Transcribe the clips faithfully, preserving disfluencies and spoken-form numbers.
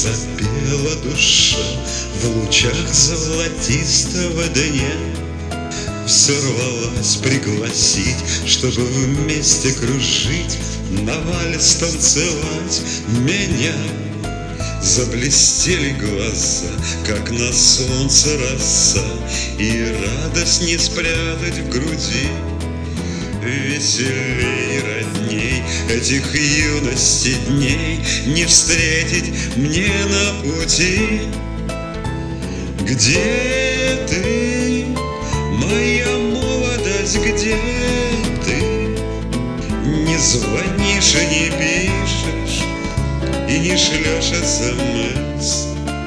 запела душа в лучах золотистого дня. Все рвалась пригласить, чтобы вместе кружить, на вальс танцевать меня. Заблестели глаза, как на солнце роса, и радость не спрятать в груди. Веселей, родней этих юности дней не встретить мне на пути. Где ты, моя молодость, где ты? Не звонишь и не пишешь, и не шлешь смс.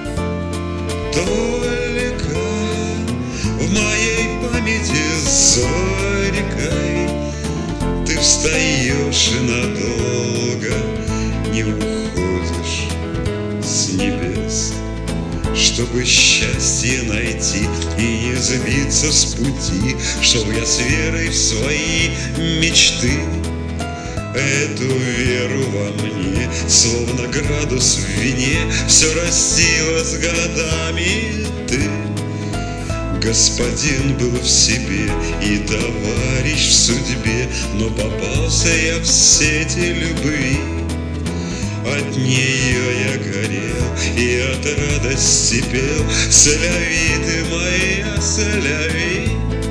Только в моей памяти зорькой ты встаешь и надолго не уходишь с небес. Чтобы счастье найти и не сбиться с пути, чтоб я с верой в свои мечты. Эту веру во мне, словно градус в вине, все растила с годами ты. Господин был в себе и товарищ в судьбе, но попался я в сети любви. От нее я горел и от радости пел: соляви ты моя, соляви.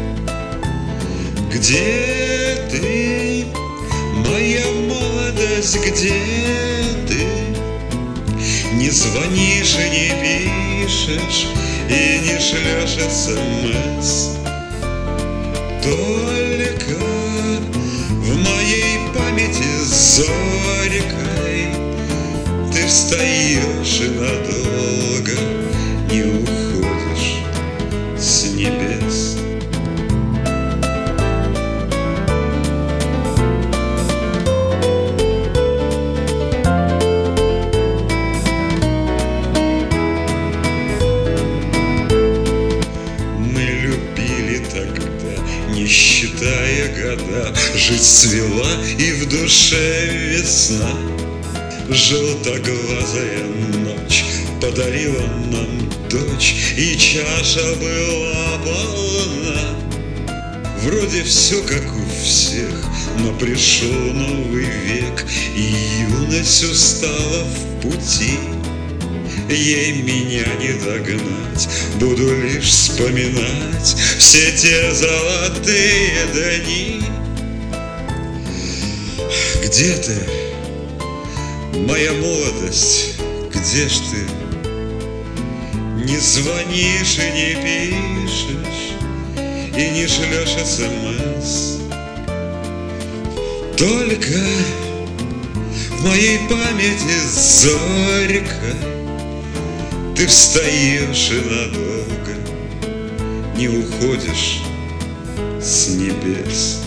Где ты, моя молодость, где ты? Не звонишь и не пишешь, и не шлешь смс. Только в моей памяти зорькой ты встаешь и надолго не уходишь с небес. Не считая года, жизнь цвела и в душе весна. Желтоглазая ночь подарила нам дочь, и чаша была полна. Вроде все как у всех, но пришел новый век, и юность устала в пути. Ей меня не догнать, буду лишь вспоминать все те золотые дни. Где ты, моя молодость, где ж ты? Не звонишь и не пишешь, и не шлешь смс. Только в моей памяти зорька ты встаешь и надолго не уходишь с небес.